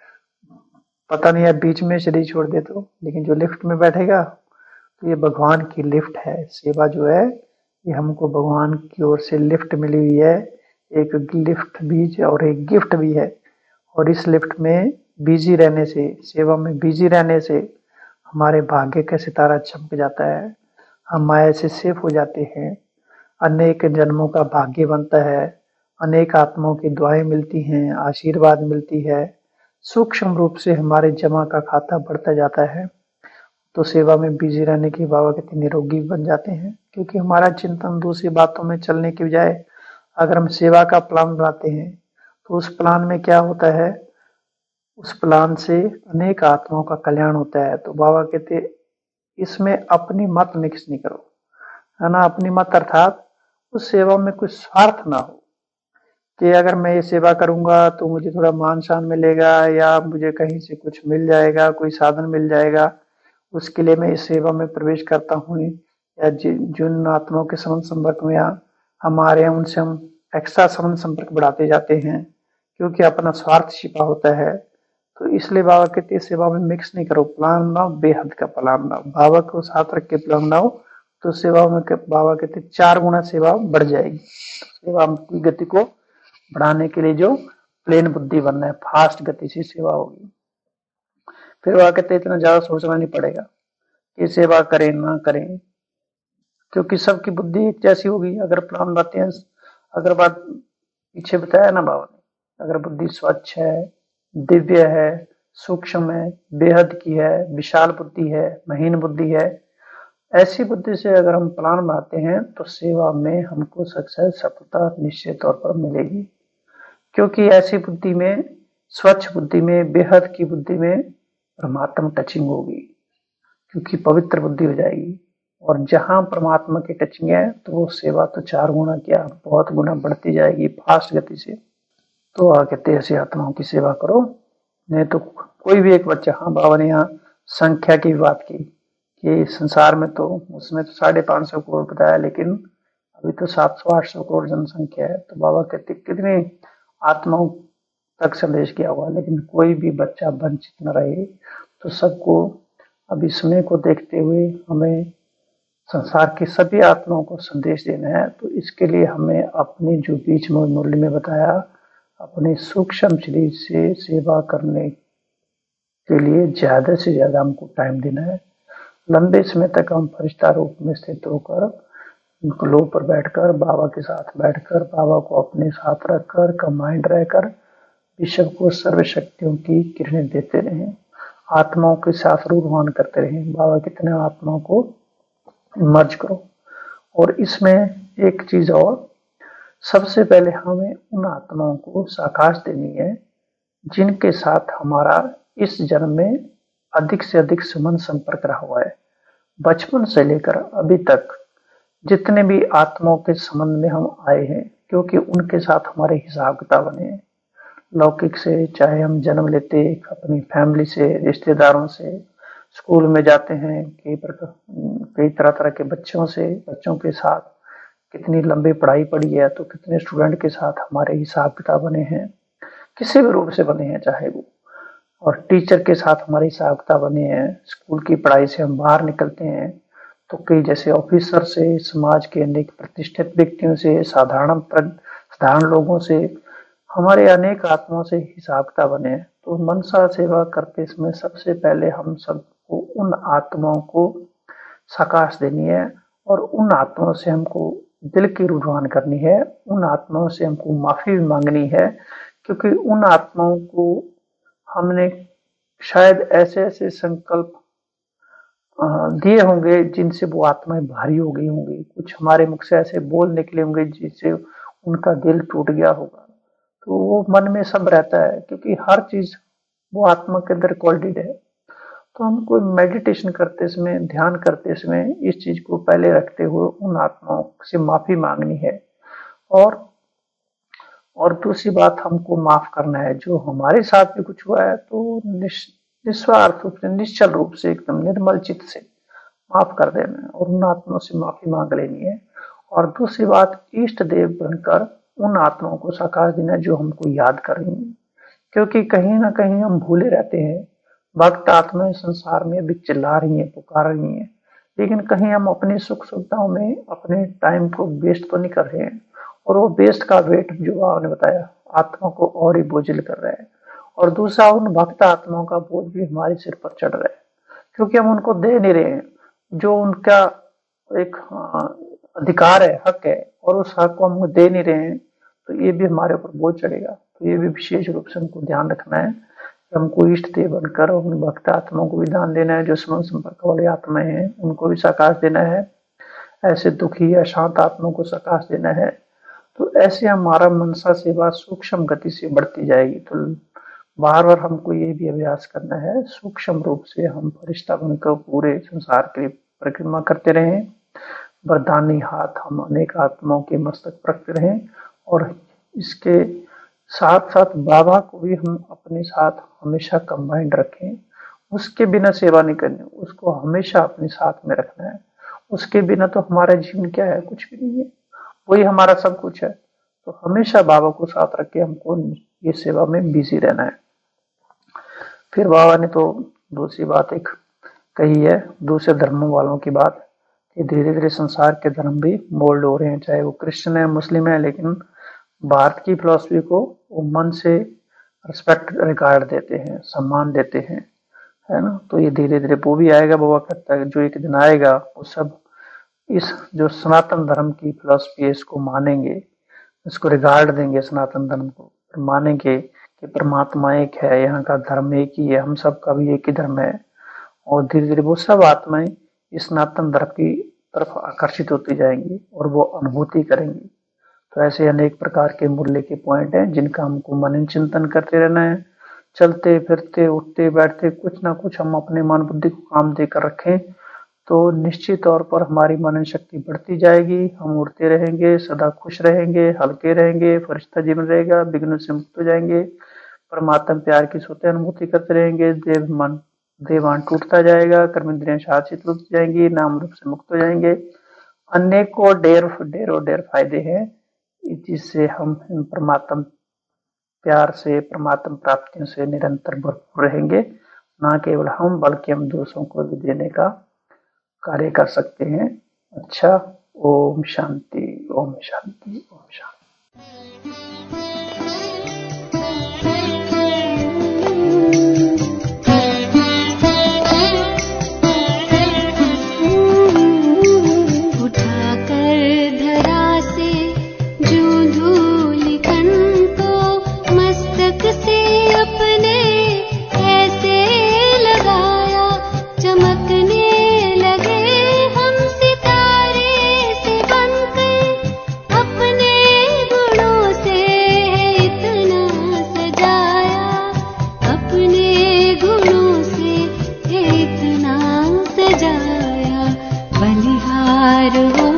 पता नहीं है बीच में शरीर छोड़ दे तो। लेकिन जो लिफ्ट में बैठेगा तो ये भगवान की लिफ्ट है। सेवा जो है ये हमको भगवान की ओर से लिफ्ट मिली हुई है, एक लिफ्ट भी और एक गिफ्ट भी है। और इस लिफ्ट में बिजी रहने से, सेवा में बिजी रहने से हमारे भाग्य का सितारा चमक जाता है, हम माया से सेफ हो जाते हैं, अनेक जन्मों का भाग्य बनता है, अनेक आत्माओं की दुआएं मिलती हैं, आशीर्वाद मिलती है, सूक्ष्म रूप से हमारे जमा का खाता बढ़ता जाता है। तो सेवा में बिजी रहने की बाबा कहते निरोगी बन जाते हैं, क्योंकि हमारा चिंतन दूसरी बातों में चलने की बजाय अगर हम सेवा का प्लान बनाते हैं तो उस प्लान में क्या होता है, उस प्लान से अनेक आत्माओं का कल्याण होता है। तो बाबा कहते इसमें अपनी मत मिक्स नहीं करो, है ना। अपनी मत अर्थात उस सेवा में कुछ स्वार्थ ना हो कि अगर मैं ये सेवा करूंगा तो मुझे थोड़ा मान सम्मान मिलेगा या मुझे कहीं से कुछ मिल जाएगा, कोई साधन मिल जाएगा, उसके लिए मैं इस सेवा में प्रवेश करता हूँ। या जि, जिन आत्माओं के संबंध संपर्क में हमारे हैं उनसे हम एक्स्ट्रा संबंध संपर्क बढ़ाते जाते हैं क्योंकि अपना स्वार्थ छिपा होता है। तो इसलिए बाबा कहते हैं सेवा में मिक्स नहीं करो, प्लान बनाओ, बेहद का प्लान बनाओ, बाबा को साथ रख के प्लान बनाओ तो सेवा में बाबा कहते चार गुना सेवा बढ़ जाएगी। सेवा की गति को बढ़ाने के लिए जो प्लेन बुद्धि बनना है, फास्ट गति से सेवा होगी। फिर वह कहते इतना ज्यादा सोचना नहीं पड़ेगा कि सेवा करें ना करें, क्योंकि सबकी बुद्धि एक जैसी होगी। अगर प्लान बातें, अगर बात पीछे बताया ना बाबा ने, अगर बुद्धि स्वच्छ है, दिव्य है, सूक्ष्म है, बेहद की है, विशाल बुद्धि है, महीन बुद्धि है, ऐसी बुद्धि से अगर हम प्लान बनाते हैं तो सेवा में हमको सक्सेस, सफलता निश्चित तौर पर मिलेगी। क्योंकि ऐसी बुद्धि में, स्वच्छ बुद्धि में, बेहद की बुद्धि में परमात्मा टचिंग होगी, क्योंकि पवित्र बुद्धि हो जाएगी। और जहां परमात्मा की टचिंग है तो वो सेवा तो चार गुना क्या बहुत गुना बढ़ती जाएगी फास्ट गति से। तो आ कहते ऐसी आत्माओं की सेवा करो, नहीं तो कोई भी एक बच्चा, हाँ बाबा ने यहाँ संख्या की बात की कि संसार में तो उसमें तो साढ़े पांच सौ करोड़ बताया, लेकिन अभी तो सात सौ आठ सौ करोड़ जनसंख्या है। तो बाबा कहते कितनी आत्माओं तक संदेश किया हुआ, लेकिन कोई भी बच्चा वंचित न रहे। तो सबको अभी समय को देखते हुए हमें संसार की सभी आत्माओं को संदेश देना है। तो इसके लिए हमें अपने जो बीच में मुरली में बताया, अपने सूक्ष्म शरीर से सेवा करने के लिए ज्यादा से ज्यादा हमको टाइम देना है। लंबे समय तक हम फरिश्ता रूप में स्थित होकर, ग्लो पर बैठकर, बाबा के साथ बैठकर, बाबा को अपने साथ रखकर, कंबाइंड रहकर विश्व को सर्वशक्तियों की किरणें देते रहें, आत्माओं के साथ रूढ़वान करते रहें। बाबा कितने आत्माओं को मर्ज करो। और इसमें एक चीज और, सबसे पहले हमें उन आत्माओं को साकाश देनी है जिनके साथ हमारा इस जन्म में अधिक से अधिक संबंध संपर्क रहा हुआ है। बचपन से लेकर अभी तक जितने भी आत्माओं के संबंध में हम आए हैं, क्योंकि उनके साथ हमारे हिसाब किताब बने हैं। लौकिक से चाहे हम जन्म लेते, अपनी फैमिली से, रिश्तेदारों से, स्कूल में जाते हैं, कई प्रकार कई तरह तरह के बच्चों से, बच्चों के साथ कितनी लंबी पढ़ाई पड़ी है, तो कितने स्टूडेंट के साथ हमारे हिसाब किताब बने हैं, किसी भी रूप से बने हैं चाहे वो। और टीचर के साथ हमारे हिसाब किताब बने हैं। स्कूल की पढ़ाई से हम बाहर निकलते हैं तो कई जैसे ऑफिसर से, समाज के अनेक प्रतिष्ठित व्यक्तियों से, साधारण साधारण लोगों से, हमारे अनेक आत्माओं से हिसाब किताब बने हैं। तो मनसा सेवा करते समय सबसे पहले हम सबको उन आत्माओं को साकाश देनी है और उन आत्माओं से हमको दिल की रुझान करनी है। उन आत्माओं से हमको माफी भी मांगनी है, क्योंकि उन आत्माओं को हमने शायद ऐसे ऐसे संकल्प दिए होंगे जिनसे वो आत्माएं भारी हो गई होंगी, कुछ हमारे मुख से ऐसे बोल निकले होंगे जिससे उनका दिल टूट गया होगा। तो वो मन में सब रहता है, क्योंकि हर चीज वो आत्मा के अंदर रिकॉर्डेड है। तो हमको मेडिटेशन करते समय, ध्यान करते समय इस चीज को पहले रखते हुए उन आत्माओं से माफी मांगनी है। और और दूसरी बात, हमको माफ करना है। जो हमारे साथ भी कुछ हुआ है तो निस्वार्थ रूप से, निश्चल रूप से, एकदम निर्मल चित्त से माफ कर देना है और उन आत्माओं से माफी मांग लेनी है। और दूसरी बात, इष्ट देव बनकर उन आत्माओं को साकाश देना जो हमको याद कर रही है, क्योंकि कहीं ना कहीं हम भूले रहते हैं। भक्त आत्माएं संसार में भी चिल्ला रही हैं, पुकार रही हैं, लेकिन कहीं हम अपनी सुख सुविधाओं में अपने टाइम को वेस्ट तो नहीं कर रहे हैं। और वो वेस्ट का वेट जो आपने बताया आत्मा को और ही बोझिल कर रहा है। और दूसरा, उन भक्त आत्माओं का बोझ भी हमारे सिर पर चढ़ रहा है, क्योंकि हम उनको दे नहीं रहे हैं जो उनका एक अधिकार है, हक है, और उस हक को हम दे नहीं रहे हैं, तो ये भी हमारे ऊपर बोझ चढ़ेगा। तो ये भी विशेष रूप से हमको ध्यान रखना है कि हमको इष्ट देव बनकर उन भक्त आत्माओं को भी दान देना है। जो संबंध संपर्क वाली आत्माएं हैं उनको भी साकाश देना है, ऐसे दुखी या शांत आत्माओं को साकाश देना है। तो ऐसे हमारा मनसा सेवा सूक्ष्म गति से बढ़ती जाएगी। तो बार बार हमको ये भी अभ्यास करना है, सूक्ष्म रूप से हम फरिश्ता बनकर पूरे संसार के लिए परिक्रमा करते रहें। वरदानी हाथ हम अनेक आत्माओं के मस्तक पर रखते रहें, और इसके साथ साथ बाबा को भी हम अपने साथ हमेशा कंबाइंड रखें। उसके बिना सेवा नहीं करनी, उसको हमेशा अपने साथ में रखना है। उसके बिना तो हमारा जीवन क्या है, कुछ भी नहीं है, वही हमारा सब कुछ है। तो हमेशा बाबा को साथ रख के हमको ये सेवा में बिजी रहना है। फिर बाबा ने तो दूसरी बात एक कही है, दूसरे धर्मों वालों की बात, कि धीरे धीरे संसार के धर्म भी मोल्ड हो रहे हैं, चाहे वो क्रिश्चियन है, मुस्लिम है, लेकिन भारत की फिलॉसफी को वो मन से रिस्पेक्ट रिगार्ड देते हैं, सम्मान देते हैं, है ना। तो ये धीरे धीरे वो भी आएगा, बाबा कहता है जो एक दिन आएगा वो सब इस जो सनातन धर्म की फिलॉसफी है इसको मानेंगे, इसको रिगार्ड देंगे, सनातन धर्म को मानेंगे कि परमात्मा एक है, यहाँ का धर्म एक ही है, हम सब का भी एक ही धर्म है। और धीरे धीरे वो सब आत्माएं इस सनातन धर्म की तरफ आकर्षित होती जाएंगी और वो अनुभूति करेंगी। तो ऐसे अनेक प्रकार के मूल्य के पॉइंट हैं जिनका हमको मनन चिंतन करते रहना है। चलते फिरते उठते बैठते कुछ ना कुछ हम अपने मन बुद्धि को काम देकर रखें तो निश्चित तौर पर हमारी मनन शक्ति बढ़ती जाएगी। हम उड़ते रहेंगे, सदा खुश रहेंगे, हल्के रहेंगे, फरिश्ता जीवन रहेगा, विघ्न से मुक्त हो जाएंगे, परमात्मा प्यार की स्वतः अनुभूति करते रहेंगे, देव मन देवान टूटता जाएगा, कर्मेंद्रियां शासित हो जाएंगी, नाम रूप से मुक्त हो जाएंगे। अनेकों ढेर ढेरों ढेर फायदे हैं जिससे हम परमात्मा प्यार से, परमात्मा प्राप्तियों से निरंतर भरपूर रहेंगे। ना केवल हम बल्कि हम दूसरों को भी देने का कार्य कर सकते हैं। अच्छा, ओम शांति, ओम शांति, ओम शांति। बलिहार हो